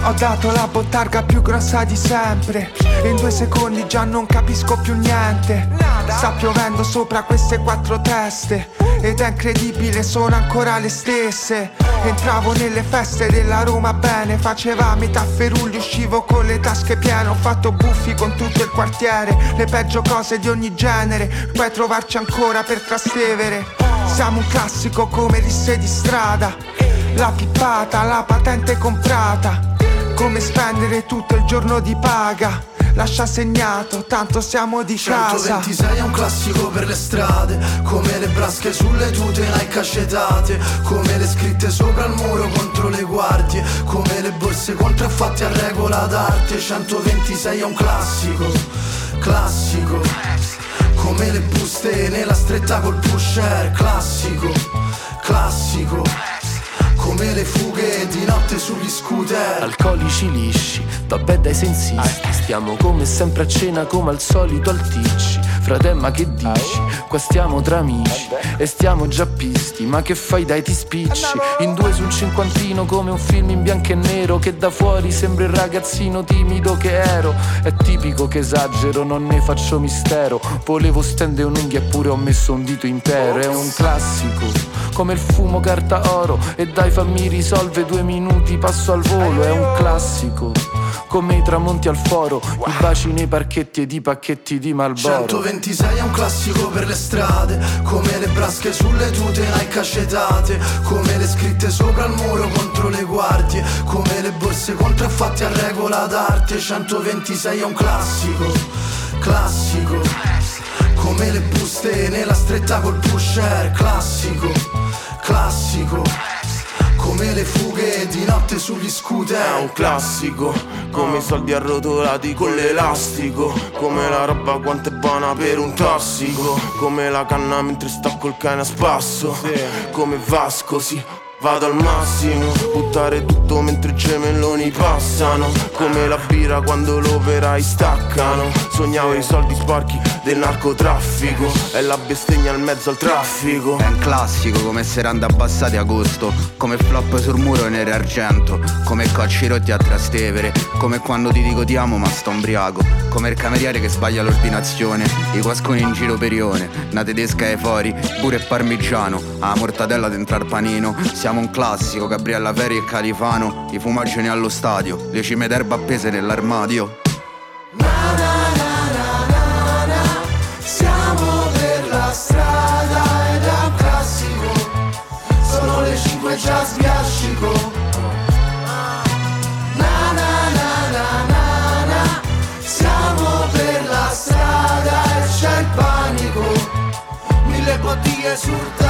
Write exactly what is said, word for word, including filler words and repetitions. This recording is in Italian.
Ho dato la bottarga più grossa di sempre e in due secondi già non capisco più niente. Sta piovendo sopra queste quattro teste ed è incredibile, sono ancora le stesse. Entravo nelle feste della Roma bene, faceva metà ferugli, uscivo con le tasche piene. Ho fatto buffi con tutto il quartiere, le peggio cose di ogni genere. Puoi trovarci ancora per Trastevere. Siamo un classico come risse di strada, la pippata, la patente comprata. Come spendere tutto il giorno di paga, lascia segnato, tanto siamo di casa. centoventisei è un classico per le strade, come le brasche sulle tute Nike acetate, come le scritte sopra il muro contro le guardie, come le borse contraffatte a regola d'arte. centoventisei è un classico, classico, come le buste nella stretta col pusher. Classico, classico, come le fughe di notte sugli scooter. Alcolici lisci, vabbè dai sensisti, stiamo come sempre a cena come al solito al ticci. Fratemma che dici? Qua stiamo tra amici e stiamo già pisti, ma che fai dai ti spicci? In due su un cinquantino come un film in bianco e nero, che da fuori sembra il ragazzino timido che ero. È tipico che esagero, non ne faccio mistero, volevo stendere un'unghia eppure ho messo un dito intero. È un classico, come il fumo carta oro, e dai fammi risolve due minuti passo al volo. È un classico, come i tramonti al foro, i baci nei parchetti ed i pacchetti di Marlboro. centoventisei è un classico per le strade, come le brasche sulle tute Nike acetate, come le scritte sopra il muro contro le guardie, come le borse contraffatte a regola d'arte. centoventisei è un classico, classico, come le buste nella stretta col pusher. Classico, classico, come le fughe di notte sugli scooter. È un classico, come i soldi arrotolati con l'elastico, come la roba quanto è buona per un tossico, come la canna mentre sta col cane a spasso, come Vasco, sì, vado al massimo, buttare tutto mentre i gemelloni passano, come la birra quando l'operai staccano. Sognavo i soldi sporchi del narcotraffico, è la bestemmia al mezzo al traffico. È un classico come serande abbassate agosto, come flop sul muro nero e argento, come cocci rotti a Trastevere, come quando ti dico ti amo ma sto ubriaco, come il cameriere che sbaglia l'ordinazione, i guasconi in giro per Ione, una tedesca e fuori, pure il parmigiano, a mortadella dentro al panino. Siamo un classico, Gabriella Ferri e Califano, i fumageni allo stadio, le cime d'erba appese nell'armadio. Na na na na na na, siamo per la strada ed è un classico, sono le cinque già sbiascico. Na na na na na na, siamo per la strada e c'è il panico, mille bottiglie sul tavolo.